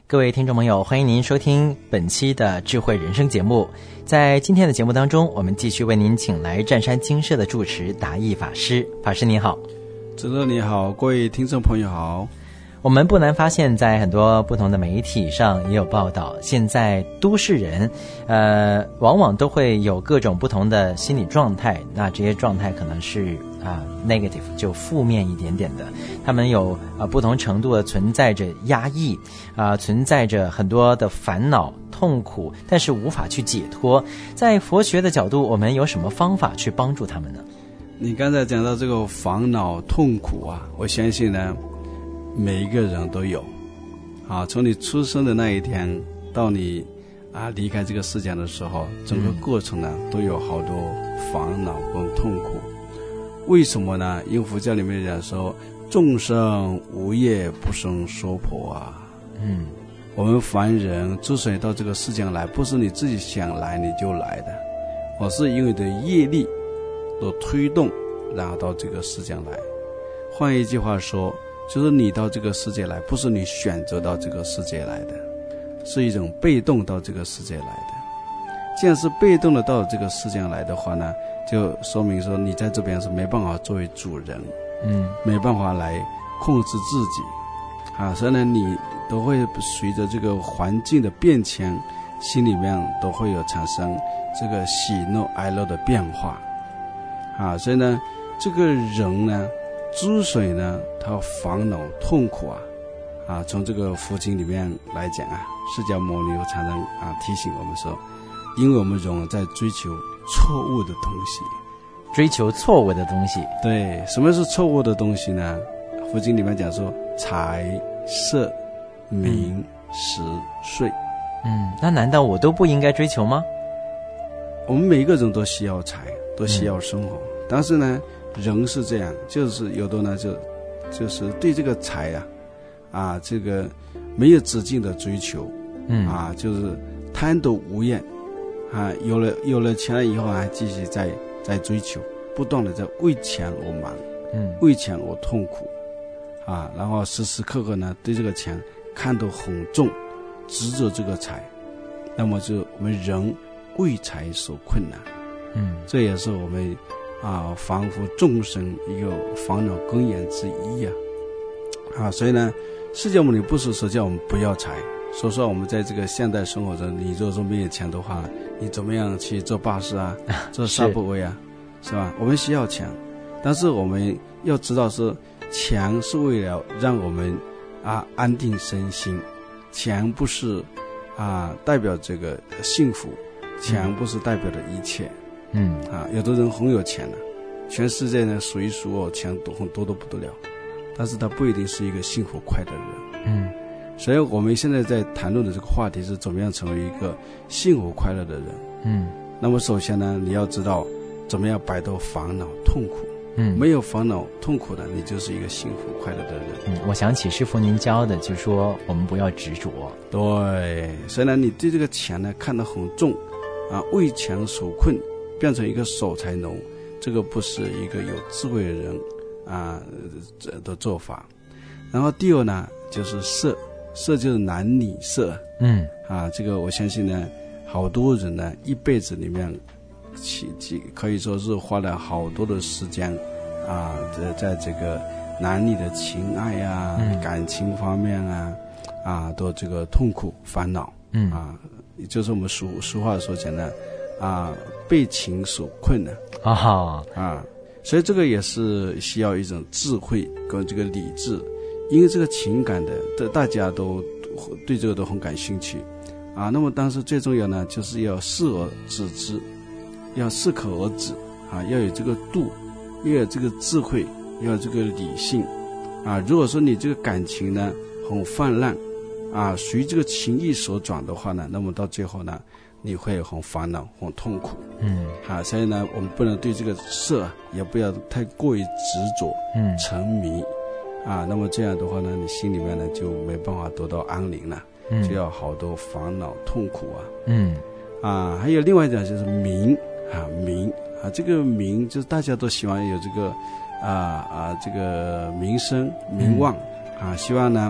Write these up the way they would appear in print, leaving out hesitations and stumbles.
各位听众朋友，欢迎您收听本期的智慧人生节目。在今天的节目当中，我们继续为您请来湛山精舍的住持达义法师。法师您好。 主持人你好，各位听众朋友好。 我们不难发现，在很多不同的媒体上也有报道，现在都市人往往都会有各种不同的心理状态，那这些状态可能是negative， 就负面一点点的，他们有不同程度的存在着压抑存在着很多的烦恼痛苦，但是无法去解脱。在佛学的角度，我们有什么方法去帮助他们呢？ 你刚才讲到这个烦恼痛苦啊，我相信呢每一个人都有从你出生的那一天到你离开这个世界的时候，整个过程呢都有好多烦恼跟痛苦。为什么呢？因为佛教里面讲说众生无业不生娑婆我们凡人之所以到这个世界来，不是你自己想来你就来的，而是因为的业力的推动，然后到这个世界来。换一句话说，就是你到这个世界来，不是你选择到这个世界来的，是一种被动到这个世界来的。既然是被动的到这个世界来的话呢，就说明说你在这边是没办法作为主人没办法来控制自己所以呢你都会随着这个环境的变迁，心里面都会有产生这个喜怒哀乐的变化所以呢这个人呢之所以呢他烦恼痛苦从这个佛经里面来讲释迦牟尼常常提醒我们说，因为我们人在追求错误的东西， 追求错误的东西。 对，什么是错误的东西呢？佛经里面讲说财色名食睡那难道我都不应该追求吗？ 我们每一个人都需要财，都需要生活但是呢人是这样，就是有的呢就是对这个财这个没有止境的追求就是贪得无厌有了钱了以后还继续在追求，不断的在为钱而忙为钱而痛苦然后时时刻刻呢对这个钱看得很重，执着这个财，那么就我们人为财所困难这也是我们凡夫众生一个烦恼根源之一所以呢释迦牟尼不是说叫我们不要财，说我们在这个现代生活中，你如果说没有钱的话，你怎么样去坐巴士坐沙布威是吧？我们需要钱，但是我们要知道是钱是为了让我们安定身心，钱不是代表这个幸福，钱不是代表的一切有的人很有钱全世界呢数一数二，钱很多得不得了，但是他不一定是一个幸福快乐的人所以我们现在在谈论的这个话题是怎么样成为一个幸福快乐的人那么首先呢你要知道怎么样摆脱烦恼痛苦没有烦恼痛苦的，你就是一个幸福快乐的人我想起师父您教的，就是说我们不要执着。 对，所以呢你对这个钱呢看得很重为钱所困，变成一个守财奴，这个不是一个有智慧的人的做法。然后第二呢就是色就是男女色这个我相信呢好多人呢一辈子里面可以说是花了好多的时间在这个男女的情爱感情方面都这个痛苦烦恼也就是我们俗话所讲的被情所困所以这个也是需要一种智慧跟这个理智，因为这个情感的大家都对这个都很感兴趣那么当时最重要呢就是要适而止之，要适可而止要有这个度，要有这个智慧，要有这个理性如果说你这个感情呢很泛滥随这个情意所转的话呢，那么到最后呢你会很烦恼很痛苦所以呢我们不能对这个色也不要太过于执着沉迷那么这样的话呢你心里面呢就没办法得到安宁了就要好多烦恼痛苦还有另外一种就是名这个名就是大家都喜欢有这个这个名声名望希望呢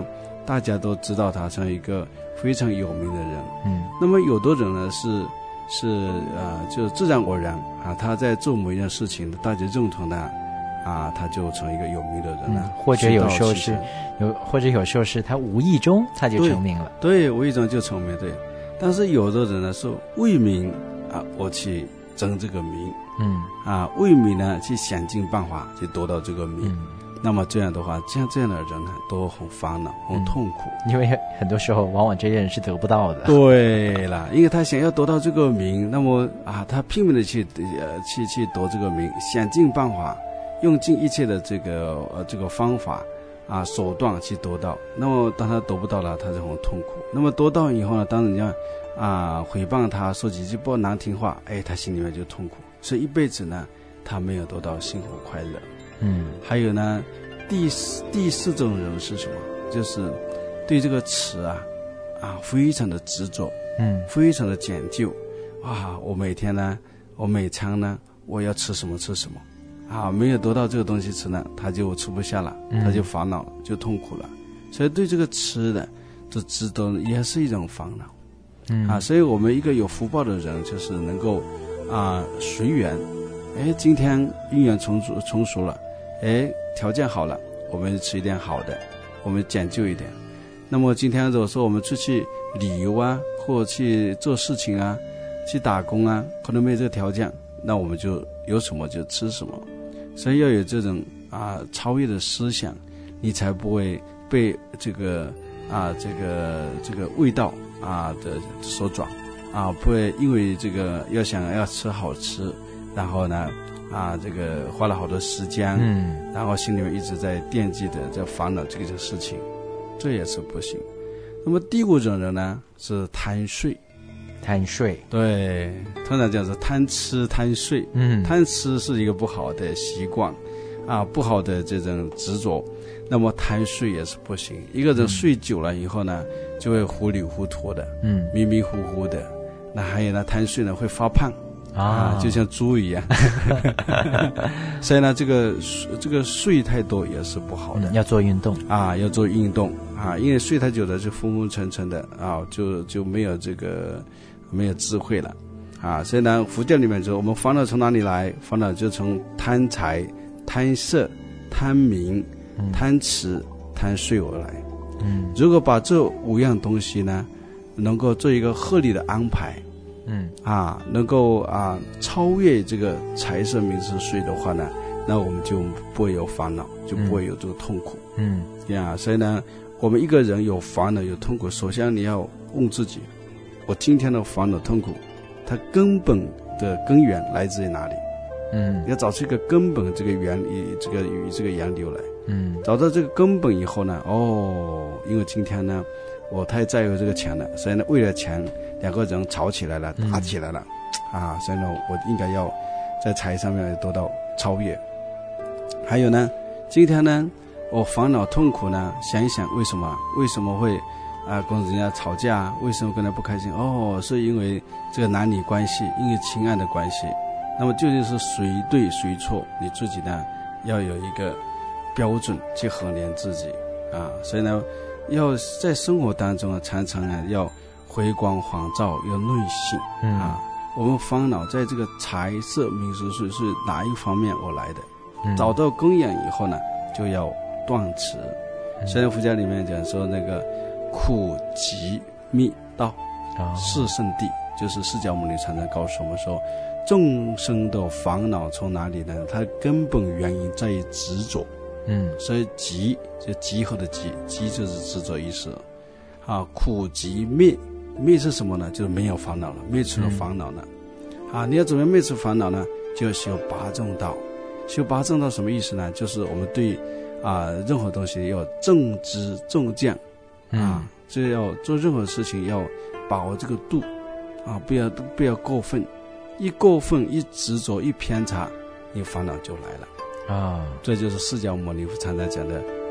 大家都知道他成为一个非常有名的人。那么有的人呢就自然而然啊，他在做某一件事情，大家认同他啊，他就成为一个有名的人了。 或者有时候是他无意中他就成名了。 对，无意中就成名。对，但是有的人呢是为名啊，我去争这个名，为名呢去想尽办法去夺到这个名。那么这样的话，像这样的人呢，都很烦恼，很痛苦。 因为很多时候，往往这些人是得不到的。 对了，因为他想要夺到这个名，那么啊，他拼命的去夺这个名，想尽办法，用尽一切的这个方法啊手段去夺到。那么当他夺不到了，他就很痛苦。那么夺到以后呢，当人家诽谤他，说几句不难听话，他心里面就痛苦。所以一辈子呢，他没有得到幸福快乐。还有呢，第四种人是什么？就是对这个吃非常的执着，非常的讲究啊！我每天呢，我每餐呢，我要吃什么吃什么啊！没有得到这个东西吃呢，他就吃不下了，他就烦恼了，就痛苦了。所以对这个吃的这执着也是一种烦恼。所以我们一个有福报的人，就是能够随缘。今天因缘成熟了。条件好了，我们吃一点好的，我们讲究一点。那么今天如果说我们出去旅游啊，或者去做事情啊，去打工啊，可能没有这个条件，那我们就有什么就吃什么。所以要有这种超越的思想，你才不会被这个味道的所转不会因为这个要吃好吃，然后呢这个花了好多时间，然后心里面一直在惦记的，在烦恼这个事情，这也是不行。那么第五种人呢是贪睡。对，通常讲是贪吃贪睡。贪吃是一个不好的习惯不好的这种执着。那么贪睡也是不行。一个人睡久了以后呢，就会糊里糊涂的，迷迷糊糊的。那还有呢，贪睡呢会发胖。就像猪一样。所以呢，这个睡太多也是不好的。 要做运动要做运动因为睡太久了就昏昏沉沉的就没有没有智慧了所以呢，佛教里面说我们烦恼从哪里来？烦恼就从贪财、贪色、贪名、贪吃、贪睡而来。如果把这5样东西呢，能够做一个合理的安排。能够超越这个财色名食睡的话呢，那我们就不会有烦恼，就不会有这个痛苦。所以呢，我们一个人有烦恼有痛苦，首先你要问自己，我今天的烦恼痛苦，它根本的根源来自于哪里？要找出一个根本这个源与这个源流来。找到这个根本以后呢，因为今天呢我太在乎这个钱了，所以呢为了钱2个人吵起来了，打起来了所以呢我应该要在财上面得到超越。还有呢，今天呢我烦恼痛苦呢，想一想为什么会跟人家吵架，为什么跟他不开心？是因为这个男女关系，因为情爱的关系。那么究竟是谁对谁错，你自己呢要有一个标准去衡量自己所以呢要在生活当中常常呢要回光返照，要内省我们烦恼在这个财色名食睡是哪一方面而来的？找到根源以后呢，就要断持。所以佛教里面讲说那个苦集灭道是圣地，就是释迦牟尼常常告诉我们说，众生的烦恼从哪里呢？它根本原因在于执着。所以集就集合的集就是执着意思苦集灭是什么呢？就是没有烦恼了，灭除了烦恼了你要怎么灭除烦恼呢？就要修八正道。修八正道什么意思呢？就是我们对任何东西要正知正见就要做任何事情要把握这个度不要过分，一过分一执着一偏差，你烦恼就来了这就是释迦牟尼常常讲的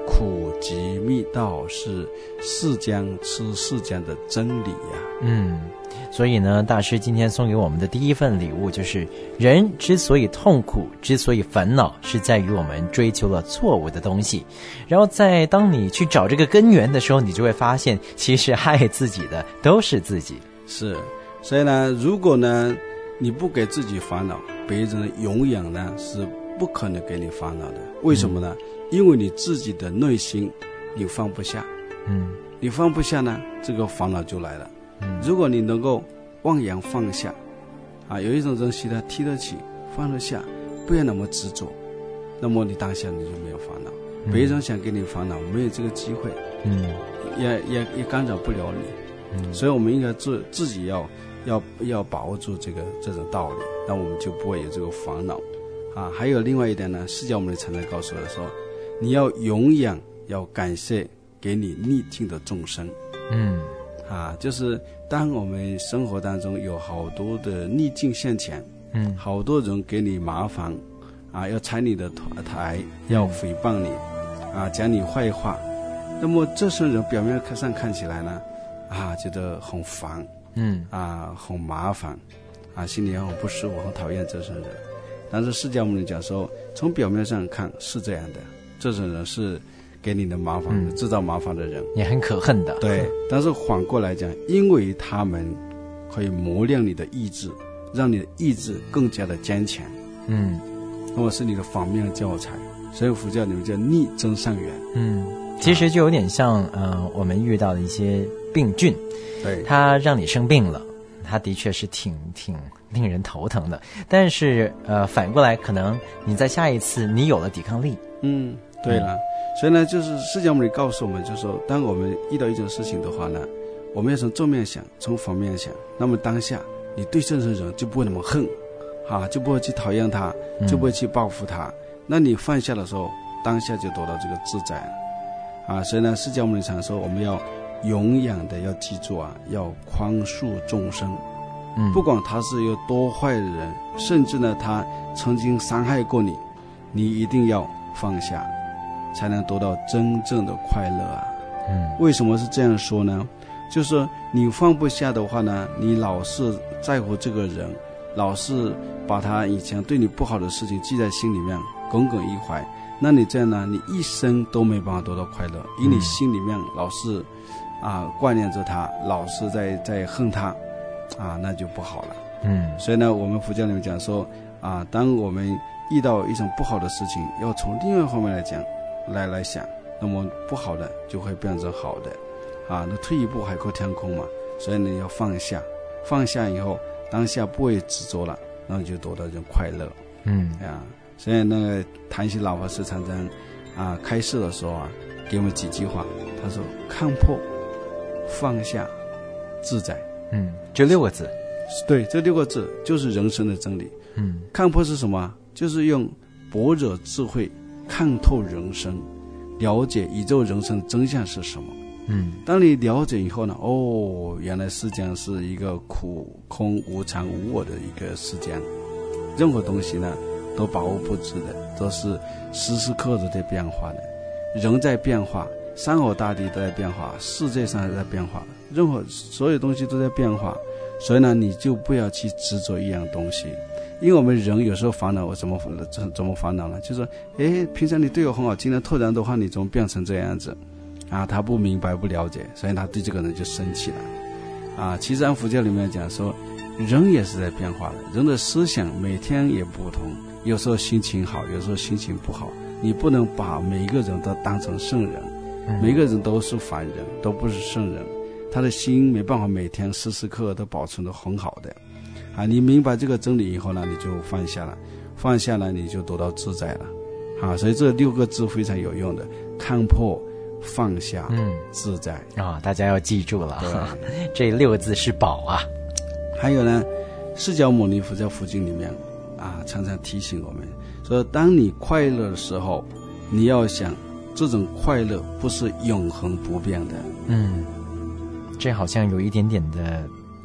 苦集密道，是世间吃世间的真理呀。 所以呢，大师今天送给我们的第一份礼物就是，人之所以痛苦，之所以烦恼，是在于我们追求了错误的东西。然后当你去找这个根源的时候，你就会发现，其实害自己的都是自己。 是，所以呢，如果呢你不给自己烦恼，别人永远呢是不可能给你烦恼的。为什么呢？因为你自己的内心你放不下，你放不下呢，这个烦恼就来了。如果你能够忘言放下有一种东西呢提得起放得下，不要那么执着，那么你当下你就没有烦恼，别人想给你烦恼没有这个机会，也干扰不了你。所以我们应该自己要把握住这种道理，那我们就不会有这个烦恼还有另外一点呢，释迦牟尼常常告诉我说，你要永远要感谢给你逆境的众生。就是当我们生活当中有好多的逆境现前，好多人给你麻烦要踩你的台，要诽谤你讲你坏话，那么这些人表面上看起来呢觉得很烦，很麻烦心里很不舒服，很讨厌这些人。但是释迦牟尼讲说，从表面上看是这样的，这种人是给你的麻烦，制造麻烦的人， 也很可恨的。 对，但是反过来讲，因为他们可以磨练你的意志，让你的意志更加的坚强。那么是你的反面教材，所以佛教里面叫逆增上缘。 其实就有点像我们遇到的一些病菌， 对， 它让你生病了，它的确是挺令人头疼的。但是反过来，可能你在下一次你有了抵抗力。 对了。所以呢，就是释迦牟尼告诉我们，就是说，当我们遇到一种事情的话呢，我们要从正面想，从反面想。那么当下，你对这种人就不会那么恨，就不会去讨厌他，就不会去报复他。那你放下的时候，当下就得到这个自在了。所以呢，释迦牟尼常说，我们要永远的要记住要宽恕众生。不管他是有多坏的人，甚至呢，他曾经伤害过你，你一定要放下，才能得到真正的快乐为什么是这样说呢？就是说你放不下的话呢，你老是在乎这个人，老是把他以前对你不好的事情记在心里面，耿耿于怀，那你这样呢，你一生都没办法得到快乐，因为你心里面老是挂念着他，老是在恨他那就不好了。所以呢，我们佛教里面讲说当我们遇到一种不好的事情，要从另外一方面来讲来想，那么不好的就会变成好的那退一步海阔天空嘛。所以你要放下，放下以后当下不会执着了，那你就得到这种快乐。所以那个谭喜老法师常常开示的时候给我们几句话，他说看破放下自在。 这6个字。 对，这6个字就是人生的真理。看破是什么？就是用般若智慧看透人生，了解宇宙人生的真相是什么。当你了解以后呢，原来世间是一个苦空无常无我的一个世间，任何东西呢都把握不住的，都是时时刻刻都在变化的。人在变化，山河大地都在变化，世界上也在变化，所有东西都在变化。所以呢，你就不要去执着一样东西。因为我们人有时候烦恼，怎么烦恼呢？就是说平常你对我很好，今天突然的话你怎么变成这样子他不明白不了解，所以他对这个人就生气了其实按佛教里面讲说，人也是在变化的，人的思想每天也不同，有时候心情好，有时候心情不好，你不能把每一个人都当成圣人，每个人都是凡人，都不是圣人，他的心没办法每天时时刻刻都保存得很好的你明白这个真理以后呢，你就放下了，放下了你就得到自在了所以这6个字非常有用的，看破放下自在大家要记住了这6个字是宝还有呢，释迦牟尼佛在佛经里面常常提醒我们说，当你快乐的时候，你要想这种快乐不是永恒不变的这好像有一点点的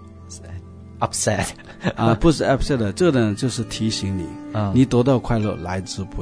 upset 不是 upset 的，这个呢就是提醒你你得到快乐来之不易，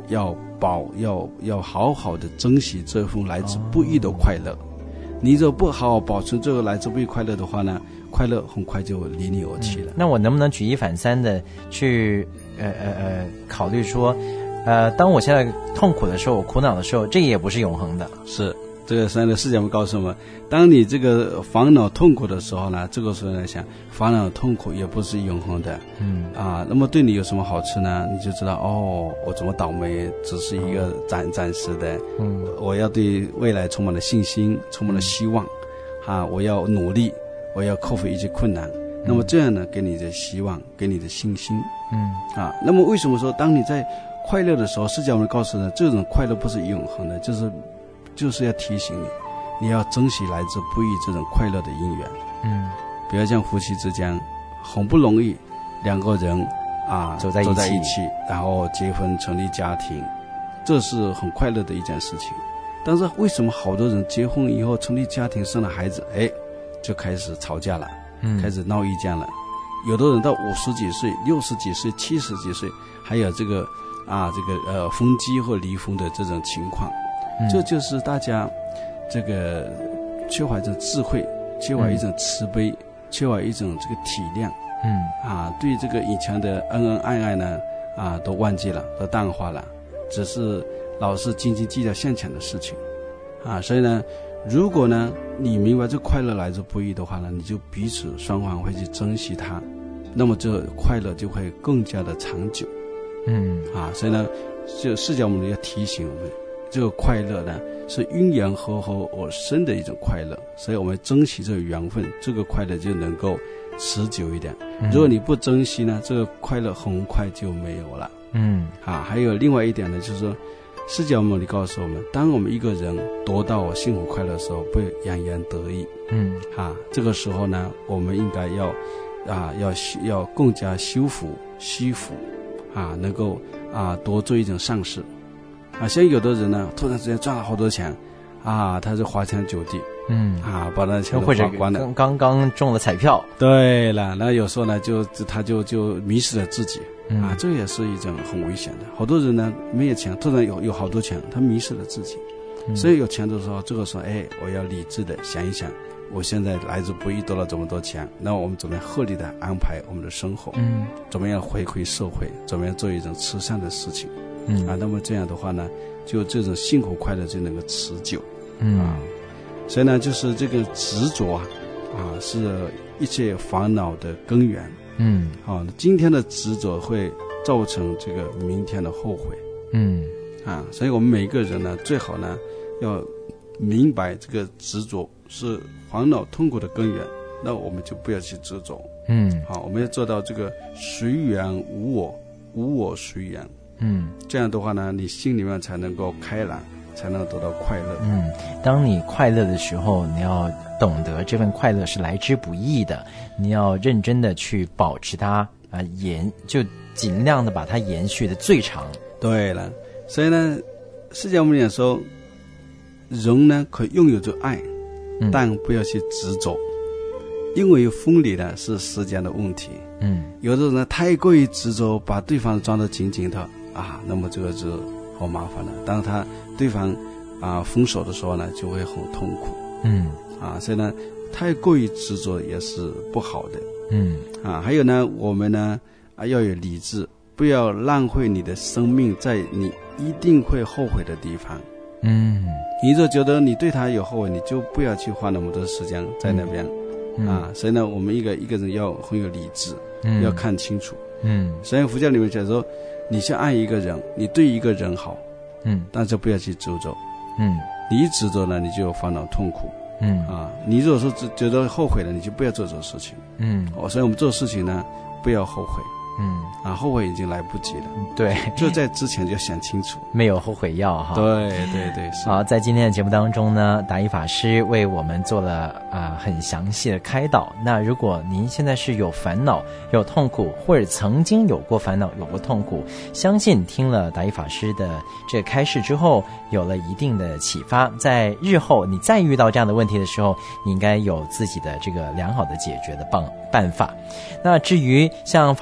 要好好的珍惜这份来之不易的快乐。你若不好好保存这个来之不易快乐的话呢，快乐很快就离你而去了。 那我能不能举一反三的去考虑说，当我现在痛苦的时候，我苦恼的时候，这也不是永恒的。 是，这个圣世界告诉我们，当你这个烦恼痛苦的时候呢，这个时候来想，烦恼痛苦也不是永恒的。那么对你有什么好处呢？你就知道我怎么倒霉，只是一个暂时的。我要对未来充满了信心，充满了希望。我要努力，我要克服一些困难。那么这样呢，给你的希望，给你的信心。那么为什么说当你在快乐的时候，释迦牟尼告诉呢，这种快乐不是永恒的，就是要提醒你要珍惜来之不易这种快乐的因缘。比如像夫妻之间，很不容易两个人走在一起，然后结婚成立家庭，这是很快乐的一件事情。但是为什么好多人结婚以后成立家庭生了孩子，就开始吵架了，开始闹意见了。有的人到50几岁、60几岁、70几岁，还有这个分居或离婚的这种情况。这就是大家这个缺乏一种智慧，缺乏一种慈悲，缺乏一种这个体谅。对这个以前的恩恩爱爱呢，都忘记了，都淡化了，只是老是斤斤计较现前的事情。所以呢，如果呢你明白这快乐来之不易的话呢，你就彼此双方会去珍惜它，那么这快乐就会更加的长久。所以呢，就释迦牟尼要提醒我们，这个快乐呢是因缘和合而生的一种快乐，所以我们珍惜这个缘分，这个快乐就能够持久一点。如果你不珍惜呢，这个快乐很快就没有了。还有另外一点呢，就是说释迦牟尼告诉我们，当我们一个人得到幸福快乐的时候，不洋洋得意。这个时候呢，我们应该要更加修福惜福，能够多做一种善事。像有的人呢，突然之间赚了好多钱，他就花天酒地，把那钱花光了， 刚中了彩票。 对了，那有时候呢，他就迷失了自己。这也是一种很危险的。好多人呢没有钱，突然有好多钱，他迷失了自己。所以有钱的时候，这个时候我要理智的想一想，我现在来之不易得了这么多钱，那我们怎么样合理的安排我们的生活？怎么样回馈社会？怎么样做一种慈善的事情？那么这样的话呢，就这种幸福快乐就能够持久。所以呢，就是这个执着是一切烦恼的根源。今天的执着会造成这个明天的后悔。所以我们每个人呢，最好呢要明白这个执着是烦恼痛苦的根源，那我们就不要去执着。我们要做到这个随缘无我，无我随缘。这样的话呢，你心里面才能够开朗，才能得到快乐。 当你快乐的时候，你要懂得这份快乐是来之不易的，你要认真的去保持它就尽量的把它延续的最长。对了，所以呢，释迦牟尼说，人呢可拥有着爱，但不要去执着，因为分离呢是时间的问题。有的人呢太过于执着，把对方装得紧紧的那么这个就好麻烦了。当对方分手的时候呢，就会很痛苦。所以呢，太过于执着也是不好的。还有呢，我们呢要有理智，不要浪费你的生命在你一定会后悔的地方。你若觉得你对他有后悔，你就不要去花那么多时间在那边。所以呢，我们一个人要很有理智，要看清楚。所以佛教里面讲说，你去爱一个人，你对一个人好，但是不要去执着。你一执着呢，你就有烦恼痛苦。你如果说觉得后悔了，你就不要做这个事情。所以我们做事情呢，不要后悔。后悔已经来不及了。 对， 就在之前就想清楚， 没有后悔药哈。 对， 好，在今天的节目当中呢，达一法师为我们做了很详细的开导。那如果您现在是有烦恼、有痛苦，或者曾经有过烦恼、有过痛苦，相信听了达一法师的这个开示之后，有了一定的启发，在日后你再遇到这样的问题的时候，你应该有自己的这个良好的解决的办法。那至于像法师刚才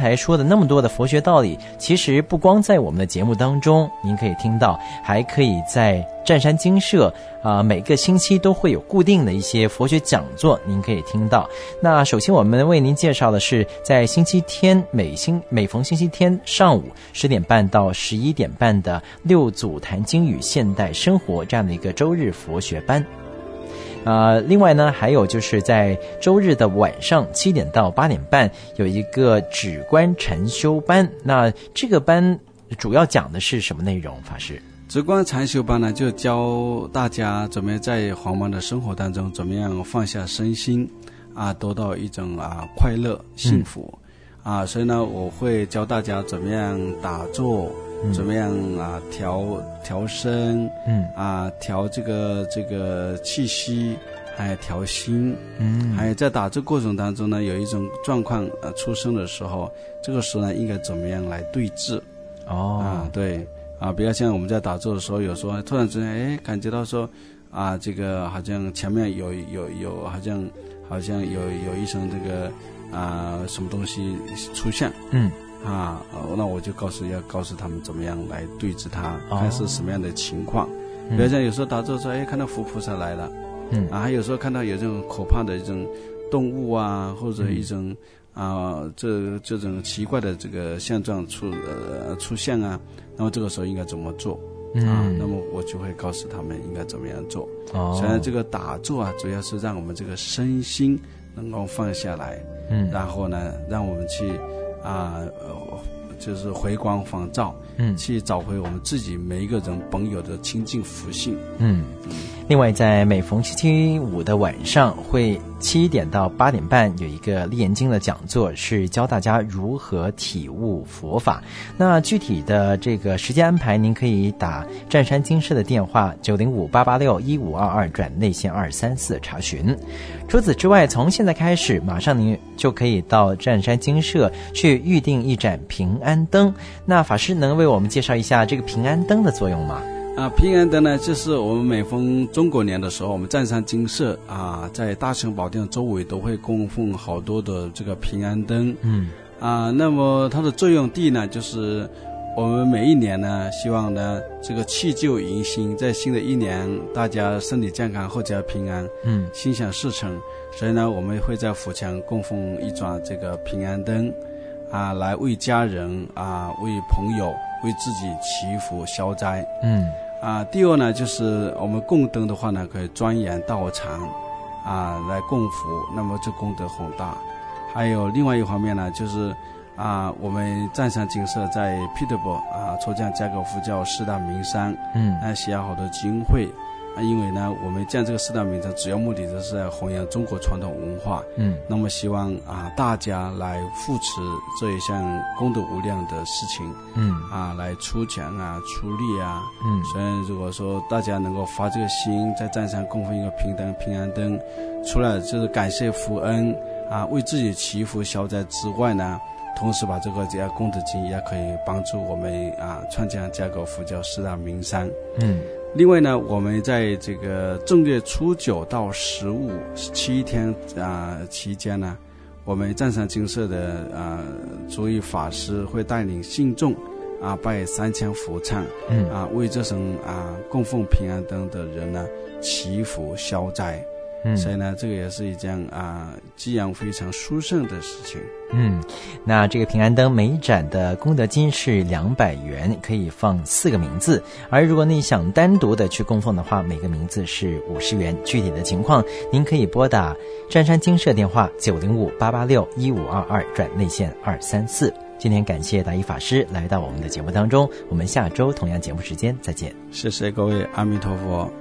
才说的那么多的佛学道理，其实不光在我们的节目当中您可以听到，还可以在湛山精舍每个星期都会有固定的一些佛学讲座，您可以听到。那首先我们为您介绍的是在星期天每逢星期天上午10点半到11点半的六祖坛经与现代生活这样的一个周日佛学班。另外呢，还有就是在周日的晚上7点到8点半有一个止观禅修班。那这个班主要讲的是什么内容，法师？ 止观禅修班呢，就教大家怎么样在繁忙的生活当中，怎么样放下身心得到一种快乐幸福所以呢，我会教大家怎么样打坐，怎么样调身，调这个气息，还有调心，还有在打坐过程当中呢，有一种状况出生的时候，这个时候呢，应该怎么样来对治？对。比较像我们在打坐的时候，有时候突然之间，感觉到说，这个好像前面有好像有一声这个什么东西出现，那我就要告诉他们怎么样来对治它，看是什么样的情况。比较像有时候打坐的时候，看到佛菩萨来了，还有时候看到有这种可怕的一种动物或者一种这种奇怪的这个现状出现那么这个时候应该怎么做那么我就会告诉他们应该怎么样做。所以这个打坐主要是让我们这个身心能够放下来，然后呢，让我们去就是回光返照，去找回我们自己每一个人本有的清净福性。 另外在每逢星期五的晚上会7点到8点半有一个立言经的讲座，是教大家如何体悟佛法。那具体的这个时间安排，您可以打湛山精舍的电话905-886-1522转内线234查询。除此之外，从现在开始马上您就可以到湛山精舍去预定一盏平安灯。那法师能为我们介绍一下这个平安灯的作用吗？ 平安灯呢，就是我们每逢中国年的时候，我们湛山精舍在大乘宝殿周围都会供奉好多的这个平安灯。那么它的作用第一呢，就是我们每一年呢，希望呢这个弃旧迎新，在新的一年大家身体健康，阖家平安，心想事成。所以呢，我们会在府前供奉一盏这个平安灯来为家人为朋友为自己祈福消灾。第二呢，就是我们供灯的话呢，可以钻研道场来供福，那么这功德很大。还有另外一方面呢，就是我们湛山精舍在 Peterborough 筹建加格佛教4大名山，写好多经会。因为呢，我们建这个4大名山主要目的就是在弘扬中国传统文化。那么希望大家来扶持这一项功德无量的事情。来出钱出力所以如果说大家能够发这个心，在湛山供奉一个平安灯，除了就是感谢福恩为自己祈福消灾之外呢，同时把这个功德金也可以帮助我们创建加格佛教4大名山。另外呢，我们在这个正月初9到15 7天期间呢，我们湛山精舍的主义法师会带领信众拜3000佛忏，为这种供奉平安灯的人呢祈福消灾。所以呢，这个也是一件激扬非常殊胜的事情。那这个平安灯每一盏的功德金是200元，可以放4个名字，而如果你想单独的去供奉的话，每个名字是50元。具体的情况您可以拨打湛山精舍电话905-886-1522转内线234。今天感谢达一法师来到我们的节目当中，我们下周同样节目时间再见。谢谢各位，阿弥陀佛。